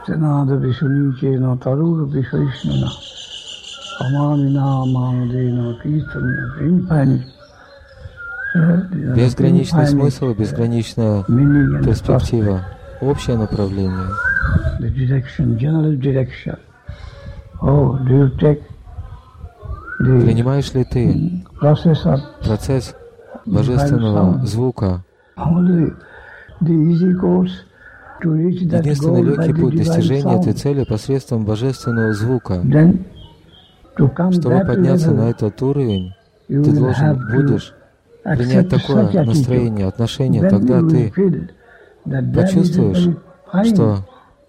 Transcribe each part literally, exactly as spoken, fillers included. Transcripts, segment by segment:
Tenada Vishunichena Tarur Vishaishnana Amanina Amanadena Kirtana infinite. Безграничный смысл, безграничная перспектива, общее направление. The direction, general direction. Oh, do you take the Принимаешь ли ты process of процесс божественного звука? only the easy course to reach that Единственный goal by легкий the путь divine достижения этой sound? цели посредством божественного звука. Then, to come Чтобы that подняться на level, этот уровень, you ты will должен have to будешь принять accept такое such attitude. настроение, отношение. Then Тогда you will ты feel that there is a почувствуешь, very fine, что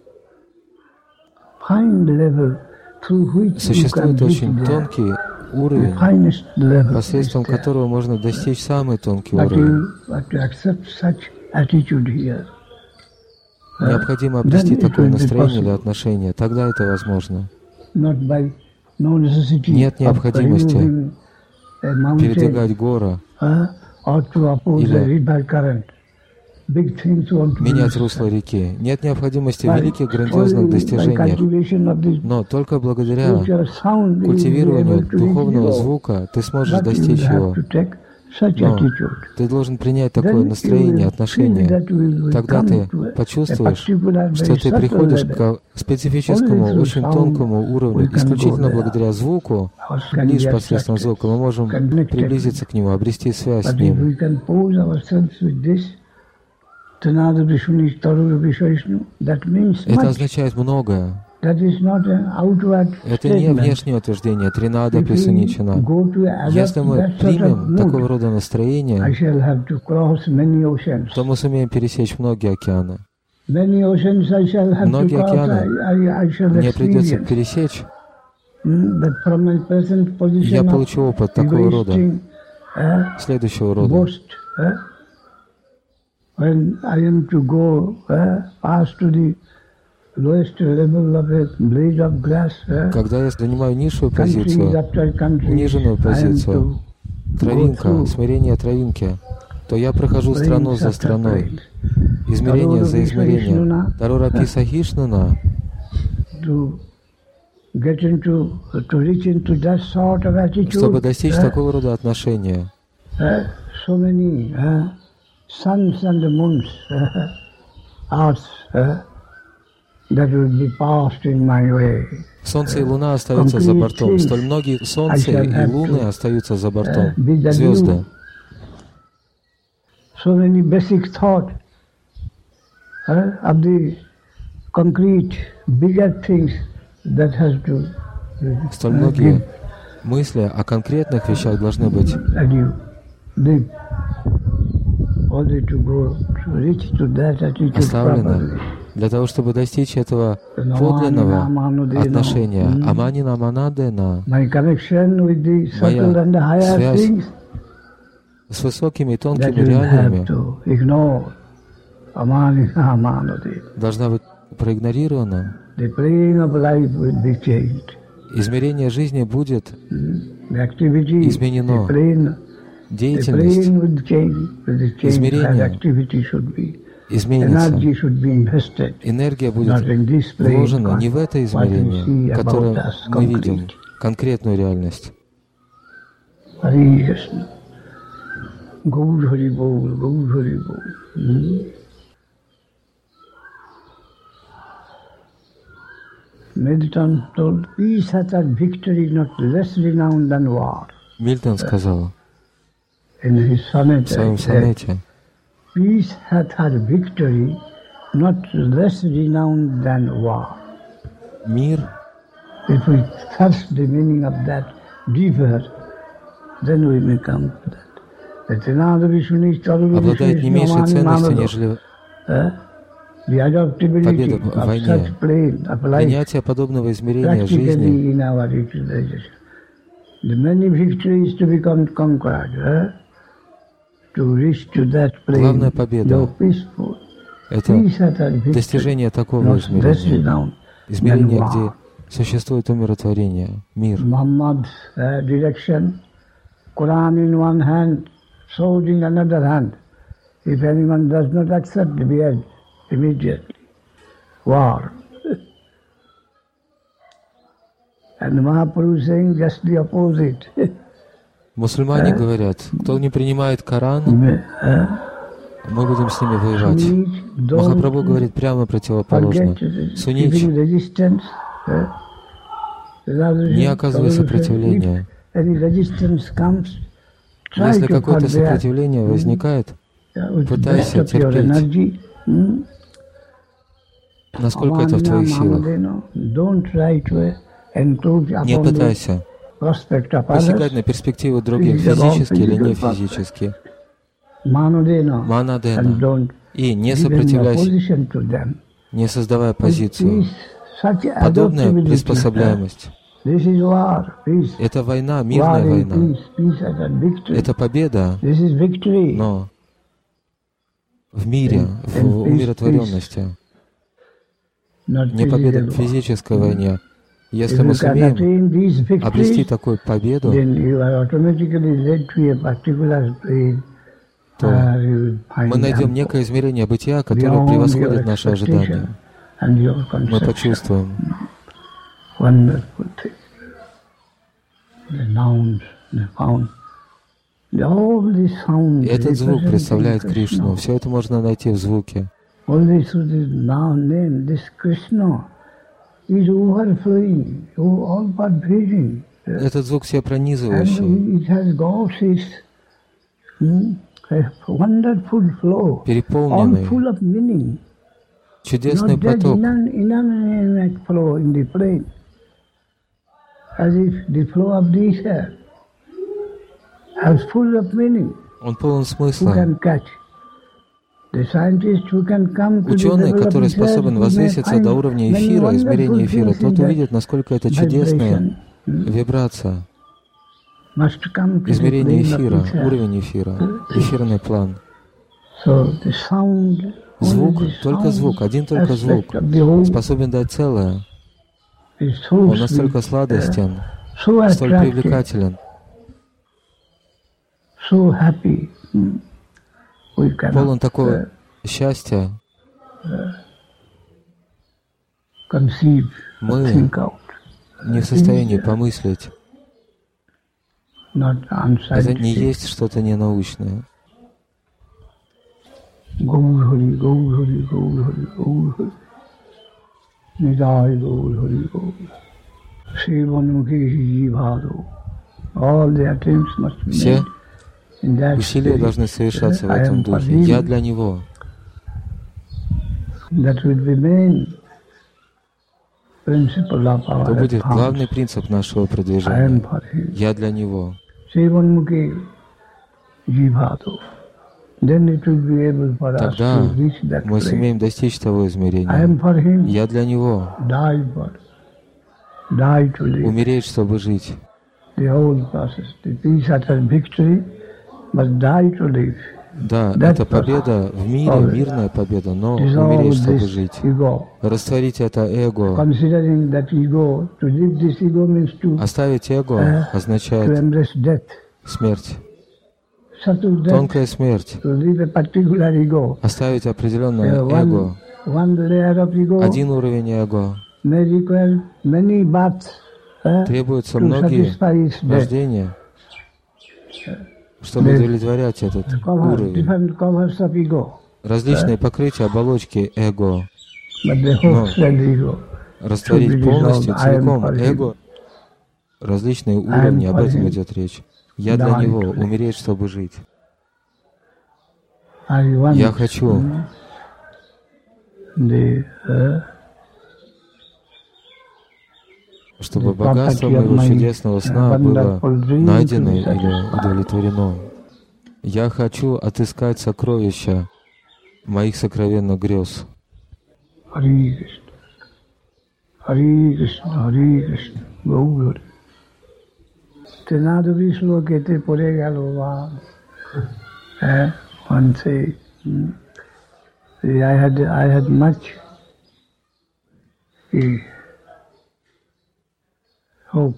fine level through which you can существует reach очень there. тонкий The уровень, finest level посредством is there. которого можно достичь самый тонкий But уровень. you have to accept such attitude here. Необходимо Then обрести it такое will be настроение или possible. отношение. Тогда это возможно. Not by no necessity Нет of необходимости removing a mountain, передвигать горы uh, or to oppose или a river current. Big things want to менять be русло реки. Нет необходимости в By великих грандиозных only by достижениях. cultivation of the Но только благодаря spiritual sound you will be культивированию able to reach духовного the goal. звука ты сможешь But you will достичь его. have to take such Но attitude. ты должен принять такое Then you настроение, will отношение. feel that you will Тогда come ты to a- a почувствуешь, particular, что very ты subtle приходишь level. к специфическому, Only through очень sound тонкому we уровню. can go Исключительно there. благодаря звуку, Or can лишь be посредством attracted, звука мы можем connected. приблизиться к нему, обрести связь с But if ним. we can pose ourselves with this, Tanada Vishnu Tarur Vishnu, that means Это much. означает многое. That is not an outward Это не statement. внешнее утверждение, тринада If we присуничена. go to adopt Если мы that sort of примем mood, такого рода I настроение, shall have to cross many oceans. то мы сумеем пересечь многие океаны. Many oceans I shall have to Многие cross, океаны I, I, I shall мне придется experience. пересечь. Mm, But from my present position Я of получу опыт такого рода, egoistic, uh, следующего рода. boast, uh, when I am to go uh, pass to the lowest level of a blade of grass, uh, Когда я занимаю низшую countries позицию, after countries, униженную I am позицию, to go травинка, through смирение травинки, то я прохожу страну plains за after страной, plains, измерение за измерением. Tarora Тарора Сахишнана, to get into, to reach into that sort of attitude. чтобы достичь uh, такого рода отношения. uh, so many uh, suns and moons, uh, earths, uh, that will be passed in my way. Солнце и Луна остаются за бортом. Столь многие Солнца и Луны остаются за бортом. Звезды. So many basic thought uh, of the concrete, bigger things that has to uh, Столь многие мысли о конкретных вещах должны быть and you live only to go to reach to that attitude оставлены properly. для того, чтобы достичь этого подлинного отношения. Аманина Манадена, My connection with the моя subtle and the higher связь things с высокими и that тонкими you have реалиями to ignore. Amanina Amanadi. должна быть проигнорирована. The plane of life will be changed. Измерение жизни будет The activity, изменено. the plane, the Деятельность plane will change. With the change, Измерение that activity should be. изменится. Energy should be invested. Энергия будет Not in this plane, вложена не в это what we измерение, see которое about us мы видим, concrete. конкретную реальность. Hari Krishna. Gaur Hari Bol, Gaur Hari Bol. Hmm? Milton told, peace hath a victory not less renowned than war. Мильтон сказал In his sonnet, в своем he said, сонете, peace hath her victory not less renowned than war. мир, If we thirst the meaning of that deeper, then we may come to that. That Trinada Vishnu Charu обладает не меньшей ценностью, нежели the adaptability победа в of войне. such plane of life Принятие подобного измерения жизни practically in our utilization. The many victories to become conquered, eh? To reach to that plane, Главная победа though peaceful. — это Peace hath a victory, достижение такого not less измерения. renowned Измерение, than где war. существует умиротворение, мир. Muhammad's uh, direction, Quran in one hand, sword in another hand. If anyone does not accept, be end immediately. War. And Mahaprabhu saying just the opposite. Мусульмане говорят, кто не принимает Коран, мы будем с ними воевать. Махапрабху говорит прямо противоположно. Сунничи, не оказывай сопротивления. Если какое-то сопротивление возникает, пытайся терпеть. Насколько это в твоих силах. Не пытайся посягать на перспективы других, физически или не физически. Манадена. И не сопротивляйся, не создавая позицию. Подобная приспособляемость. Это война, мирная война. Это победа, но в мире, в умиротворенности. Не победа в физической войне. Если мы сумеем обрести такую победу, то мы найдем некое измерение бытия, которое превосходит наши ожидания. Мы почувствуем. И этот звук представляет Кришну. Все это можно найти в звуке. Этот звук все пронизывающий, переполненный, чудесный поток. Он полон смысла. Ученый, который способен возвыситься до уровня эфира, измерения эфира, тот увидит, насколько это чудесная вибрация. Измерение эфира, уровень эфира, эфирный план. Звук, только звук, один только звук, способен дать целое. Он настолько сладостен, столь привлекателен. Полон такого счастья. Мы не в состоянии помыслить. Это не есть что-то ненаучное. Все усилия должны совершаться в этом духе. Я для него. Это будет главный принцип нашего продвижения. Я для него. Тогда мы сумеем достичь того измерения. Я для него. Умереть, чтобы жить. Да, это победа в мире, мирная победа, но умереть, чтобы жить. Растворить это эго. Оставить эго означает смерть. Тонкая смерть. Оставить определенное эго. Один уровень эго. Требуются многие рождения, чтобы удовлетворять этот уровень. Различные покрытия оболочки эго. Но растворить полностью, целиком эго, различные уровни, об этом идет речь. Я для него, умереть, чтобы жить. Я хочу чтобы богатство моего чудесного сна было найдено или удовлетворено. Я хочу отыскать сокровища моих сокровенных грез. Хари Кришна, Хари Кришна, Хари Кришна, Гаури. Тенадави шлокете поре гел Бхагаван. One say, I had I had much hope.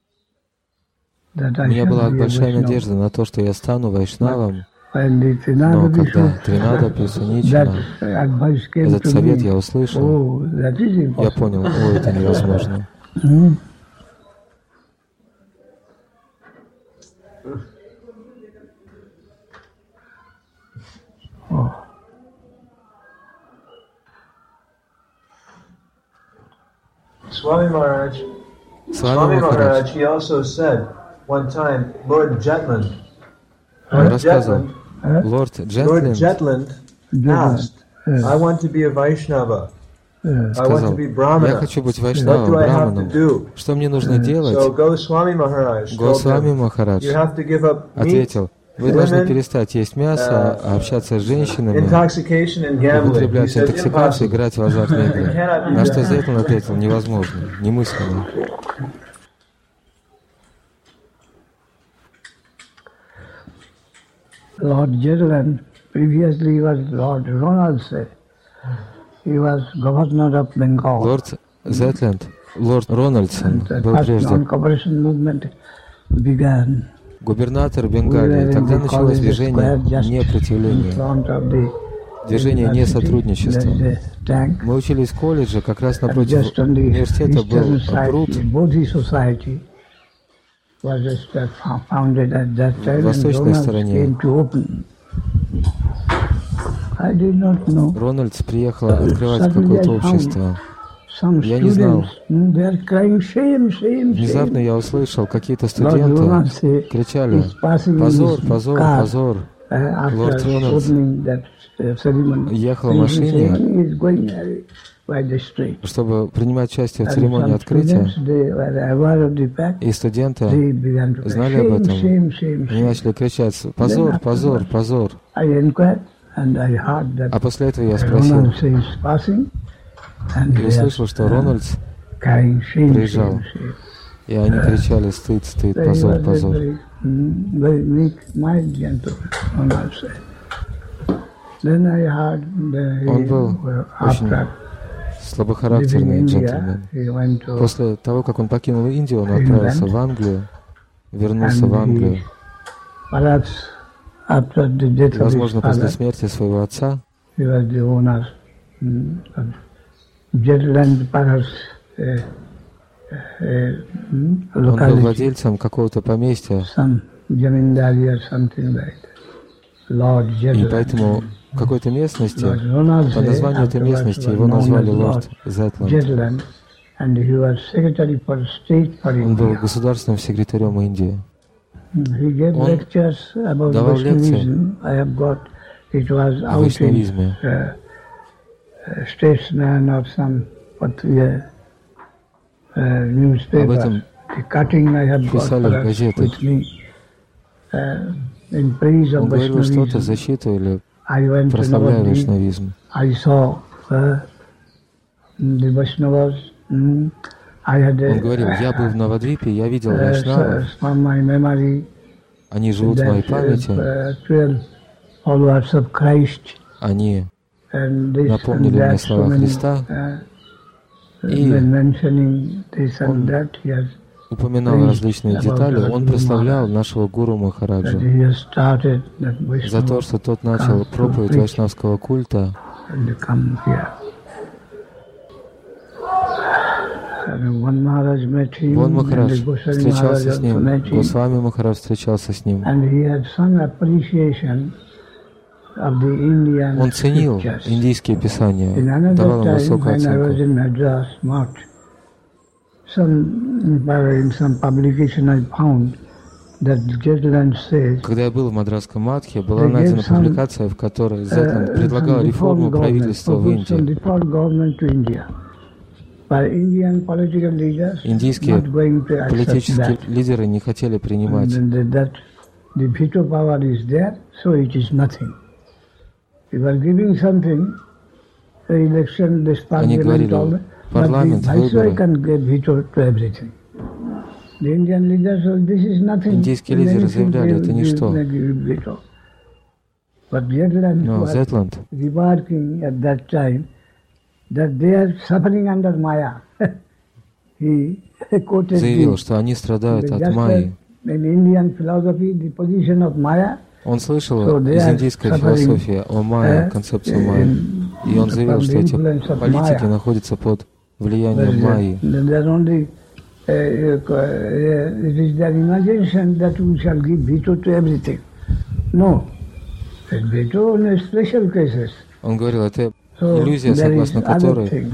У меня была большая надежда на то, что я стану вайшнавом, но когда Тринада Писунична, этот совет я услышал, я понял, о, это невозможно. Oh. Swami Maharaj, Swami Maharaj, he also said one time, Lord Jetland, он Lord рассказывал, Jetland, лорд Lord Джетленд Jetland asked, I want to be a Vaishnava. I want to сказал, be я Brahmana. хочу быть What вайшнавом, do I have to браманом. do? Что мне нужно делать? So Goswami Maharaj told Госвами him, Махарадж you have to give up meat, ответил, вы должны women, перестать есть мясо, а общаться с женщинами, intoxication and gambling. He употреблять said, интоксикацию, impossible. играть в азартные You игры. cannot do На что that. Зетлин ответил, невозможно, немыслимо. Lord Jetland previously was Lord Ronaldson. He was governor of Bengal. Лорд Зетленд, лорд Рональдсон The был first прежде non-cooperation movement began. губернатор We were Бенгалии. in Тогда the началось college движение square just in непротивления, front of the движение university. несотрудничества. The, the tank. Мы учились в колледже, как раз And напротив just on the университета был eastern пруд. side, Bodhi Society was just uh, fo- founded at that time, and восточной Ronald стороне. came to open. I did not know. Рональдс приехал открывать Suddenly какое-то I found общество. Some Я не знал. students, mm, they are crying, shame, shame, Внезапно shame. я услышал, какие-то Lord студенты Ronald say, кричали: he's passing in «Позор, his позор, car, позор!» uh, Lord after Ronald opening that uh, ceremony. ехал в And his машине, ceremony is going uh, by the street. чтобы принимать участие в And церемонии some открытия. students, they were aware of the fact. И студенты They began to cry, знали об shame, этом. shame, shame, Они shame. начали кричать: «Позор, позор, позор!» I inquired and I heard that А после этого я спросил Ronald says passing, and и they услышал, are что Рональдс crying, shame, приезжал. shame, shame. И они кричали: «Стыд, стыд, So he позор, was позор!» very, mm, very meek, mild, gentle, Ronald said. Then I heard that Он был he, очень after leaving слабохарактерный India, джентльмен. he went to После того, как он покинул Индию, он отправился в Англию, вернулся в and Англию. he, perhaps after the death И, of his возможно, после father, смерти своего отца he was the owner mm, of Jetland, perhaps uh, uh, mm, он был locality, владельцем какого-то поместья, some Jamindari or something like that. Lord и Jetland. поэтому в какой-то местности, Lord Ronald по названию этой afterwards местности, was его known назвали as лорд Lord Зетланд. Jetland, and he was secretary for state for Он был India. государственным секретарем Индии. He gave Он lectures about давал лекции Vaishnavism. I have got, it was о out in вайшнавизме. uh, uh, Statesman or some what, yeah, uh, Об newspaper. этом The cutting I have got писали в perhaps газетах. with me. Uh, in praise of Он говорил что-то в Vaishnavism. защиту или I went to прославляя Navadvip. вайшнавизм. I saw uh, the Vaishnavas. Mm, I had Он говорил: «Я был в Навадвипе, я видел uh, вайшнавов, from my memory они живут в моей that памяти, uh, twelve followers of Christ, они and this напомнили and мне that, so слова many, Христа». uh, И when mentioning this он and that, he has упоминал Praised различные about детали, our он Guru прославлял Maharaj. нашего гуру that Махараджа he has started that за то, Vaishnava что тот начал проповедь вайшнавского культа, and come here. And one Maharaj met him, Вон and Махарадж the Goswami встречался Maharaj с also ним, met him, Госвами Махарадж встречался с ним. and he had some appreciation of the Indian Он ценил scriptures. индийские писания, In давал им another time, высокую when I was оценку. in Madras, Mott, some, in some publication I found that Jetland says Когда я был в Мадрасском Матхе, была They найдена gave some, публикация, в которой Зетланд uh, предлагал some реформу reform government, правительства в proposed some Индии. reform government to India. But Indian political leaders Индийские not going to accept политические that. лидеры не хотели принимать. And that, that the veto power is there, so it is nothing. You are giving something, the election, this Они parliament, говорили: all that, but the парламент, viceroy выборы. can give veto to everything. The Indian leaders, well, this is nothing. Индийские And лидеры anything заявляли: they это will ничто. give- give veto. But Jetland Но was Зетланд remarking at that time that they are suffering under Maya. He quoted заявил, the, что они страдают just от as Майи. in Indian philosophy, the position of Maya, Он слышал So they из are индийской suffering, философии о Майе, uh, концепцию Майи. in- И он заявил, from что the эти influence of политики Maya. находятся под There влиянием is Майи. a- there are only uh, uh, it is their imagination that we shall give veto to everything. No, Он говорил, это иллюзия, согласно которой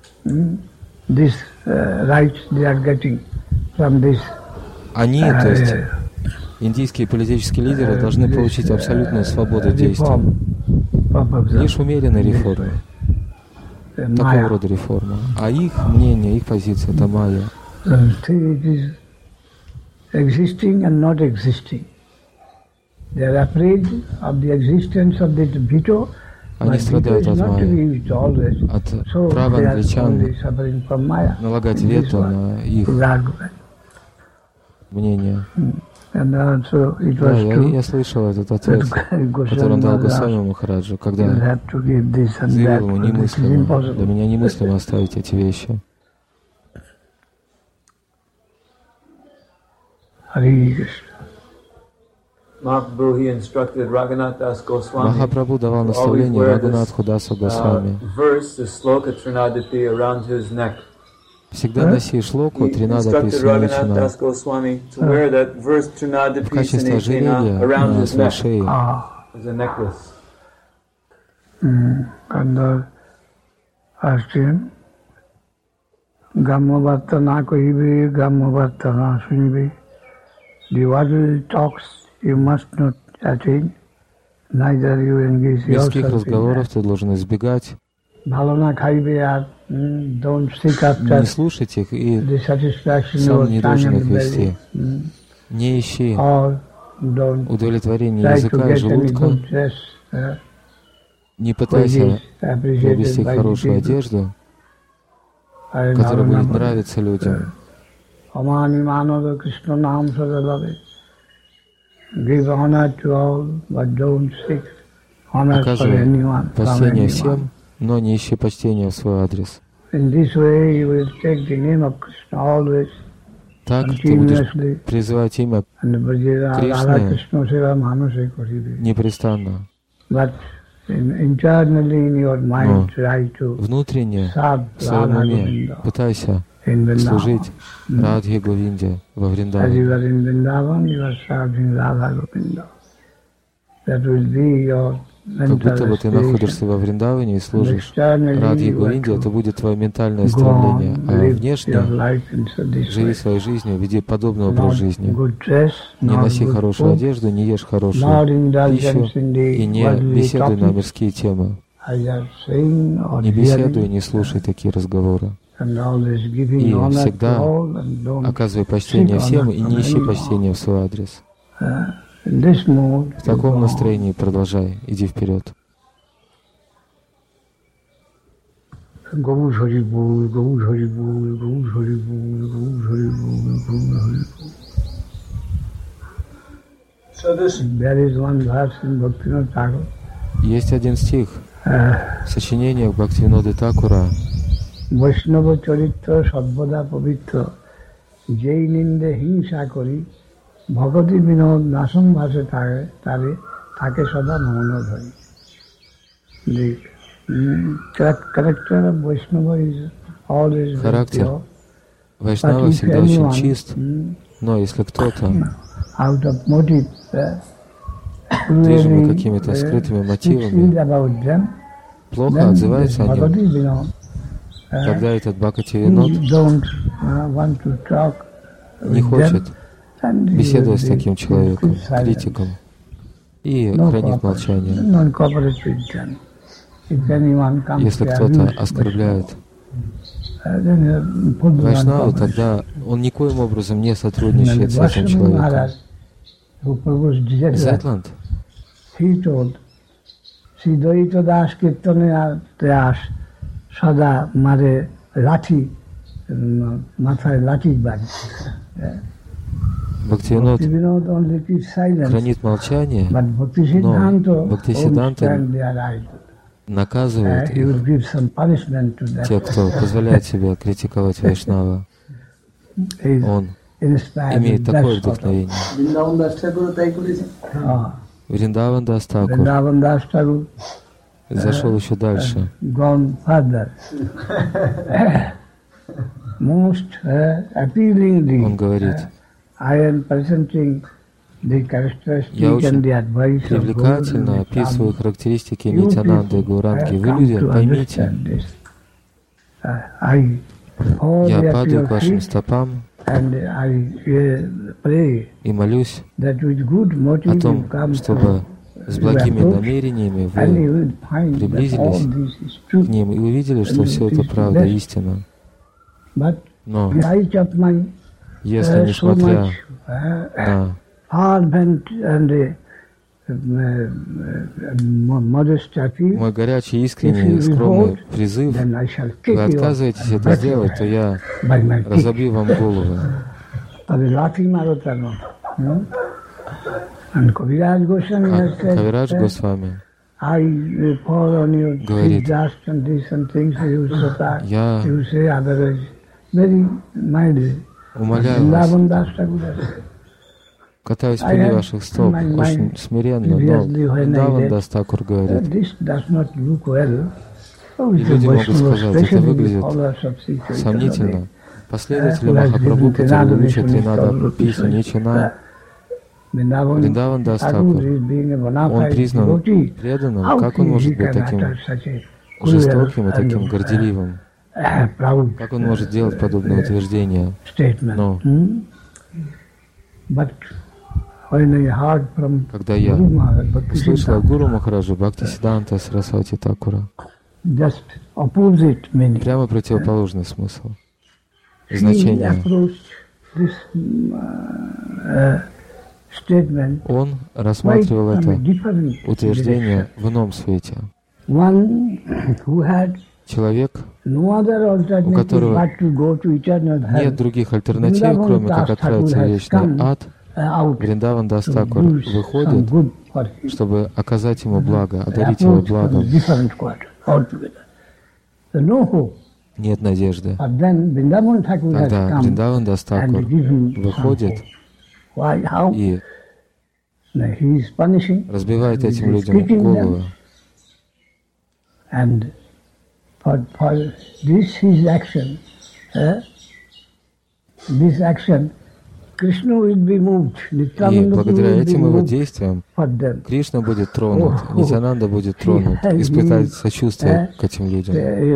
они, то есть индийские политические лидеры, должны получить абсолютную свободу действий. Лишь умеренные реформы. Такого рода реформа. А их мнение, их позиция — это майя. Они страдают от майи, от права англичан налагать вето на их мнение. Да, я, я слышал этот ответ, который он дал Госвами Махараджу, когда заявил ему немыслимо, для меня немыслимо оставить эти вещи. Махапрабху давал наставление Рагунатху Дасу Госвами. Всегда носи шлоку Тринадапи Свамичина в качестве ожерелья на своей шее. Мирских разговоров ты должен избегать. Не слушать их и сам не должен их вести. Не ищи удовлетворения языка и желудка. Не пытайся приобрести хорошую одежду, которая будет нравиться людям. Оказывай почтение всем, но не ищи почтения в свой адрес. Так ты будешь призывать имя Кришны непрестанно. Но внутренне, в своем уме, пытайся служить Радхе Говинде во Вриндаване. Как будто бы ты находишься во Вриндаване и служишь Радхе Говинде, это будет твое ментальное стремление. А внешне живи своей жизнью, веди подобный образ жизни. Не носи хорошую одежду, не ешь хорошую пищу и не беседуй на мирские темы. Не беседуй, не слушай такие разговоры. И всегда оказывай почтение всем и не ищи почтения в свой адрес. В таком настроении продолжай, иди вперед. Есть один стих в сочинениях Бхактивиноды Такура. Vaishnava charitra sarvada pavitra jai ninde hinsa kori bhagati vinod nasam bhase tare tare take sada mono dhari. The character of Vaishnava is always very pure. Вайшнава всегда очень чист, но если кто-то движимый какими-то скрытыми мотивами плохо отзывается о нем, когда этот Бхакати-винод не хочет беседовать с таким человеком, критиком, и хранит молчание. Если кто-то оскорбляет Вайшнаву, тогда он никоим образом не сотрудничает с этим человеком. Зетланд Sada mare lati, mathay lati bari. Бхактивинод хранит молчание, но Бхактисиддханта наказывает их, тех, кто позволяет себе критиковать Вайшнава. Он имеет такое вдохновение. Вриндаван Дас Такур зашел еще дальше. Он говорит, Я очень привлекательно описываю характеристики Нитьянанды и Гауранги. Вы, люди, поймите, я падаю к вашим стопам и молюсь о том, чтобы с благими намерениями вы приблизились к ним и увидели, что все это правда, истина. Но если, несмотря на мой горячий, искренний, скромный призыв, вы отказываетесь это сделать, то я разобью вам голову. А Кавирадж Госвами говорит, я умоляю вас, катаюсь впереди ваших стоп, очень смиренно, но Вриндавандас Такур говорит, и люди могут сказать, это выглядит сомнительно. Последователи Махапрабху, которые учат Тринада песню Ничана, Вриндавандас Такур, он признан преданным, как он может быть таким жестоким и таким горделивым? Как он может делать подобное утверждение? Но когда я услышал от Гуру Махараджа Бхактисиданта Сарасвати Такура, прямо противоположный смысл, значение. Он рассматривал это утверждение в ином свете. Человек, у которого нет других альтернатив, кроме как отправиться в вечный ад, Вриндавандас Такур выходит, чтобы оказать ему благо, одарить его благом. Нет надежды. Тогда Вриндавандас Такур выходит и разбивает этим людям головы. For, for this his action, uh, this action, Krishna will be moved. И благодаря этим его действиям Кришна будет тронут, Нитьянанда будет тронут, испытать сочувствие к этим людям.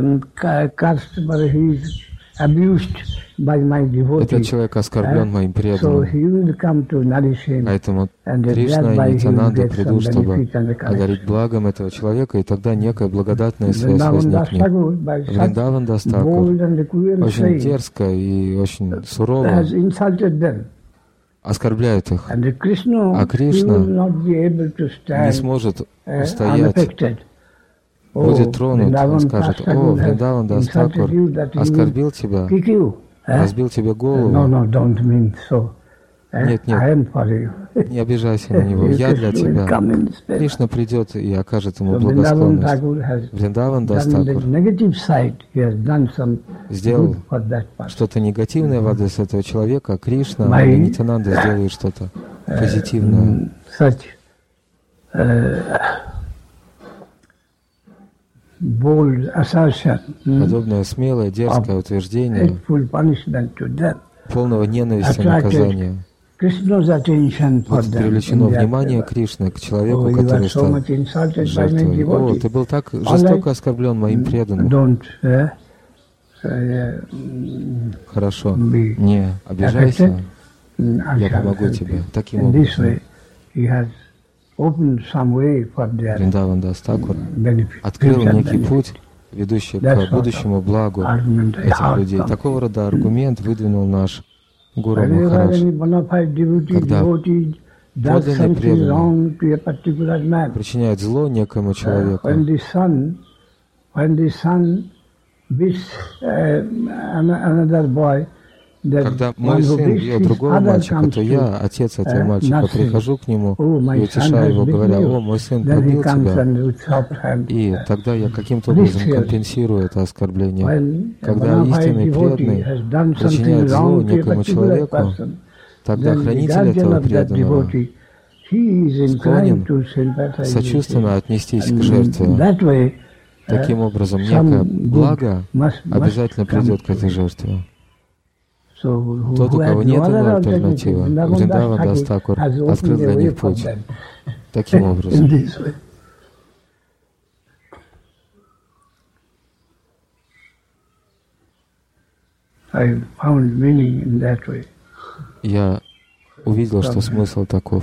Этот человек оскорблен моим преданным. Поэтому Кришна и Нитьянанда придут, чтобы одарить благом этого человека, и тогда некая благодатная связь возникнет. Вриндавандас Такур очень дерзко и очень сурово оскорбляет их. А Кришна не сможет устоять, будет тронут, он скажет: «О, Вриндавандас Такур оскорбил тебя, разбил тебе голову». Нет, нет, не обижайся на него, я для тебя. Кришна придет и окажет ему благосклонность. Вриндавандас Такур сделал что-то негативное в адрес этого человека, Кришна и Нитьянанда сделают что-то позитивное. Подобное смелое, дерзкое утверждение полного ненависти наказания будет привлечено внимание Кришны к человеку, который стал жертвой. О, ты был так жестоко оскорблен моим преданным. Хорошо, не обижайся, я помогу тебе. Таким образом Вриндавандас Такур открыл некий путь, ведущий к будущему благу этих людей. Такого рода аргумент выдвинул наш Гуру Махарадж. Когда подлинный преданный причиняет зло некому человеку, когда мой сын бьет другого мальчика, то я, отец этого мальчика, прихожу к нему и утешаю его, говоря: «О, мой сын побил тебя». И тогда я каким-то образом компенсирую это оскорбление. Когда истинный преданный причиняет зло некому человеку, тогда хранитель этого преданного склонен сочувственно отнестись к жертве. Таким образом, некое благо обязательно придет к этой жертве. Тот, у кого нет иной альтернативы, Вриндаван Дас Такур открыл для них путь. Таким образом. Я увидел, что смысл таков.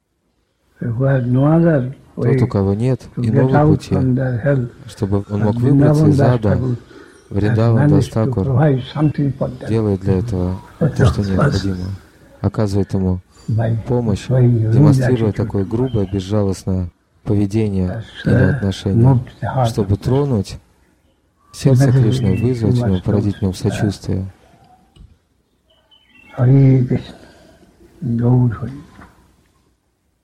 Тот, у кого нет иного пути, чтобы он мог выбраться из ада, Вриндаван Дас Такур делает для этого то, что необходимо. Оказывает ему помощь, демонстрируя такое грубое, безжалостное поведение или отношение, чтобы тронуть сердце Кришны, вызвать в нем, породить в нем сочувствие.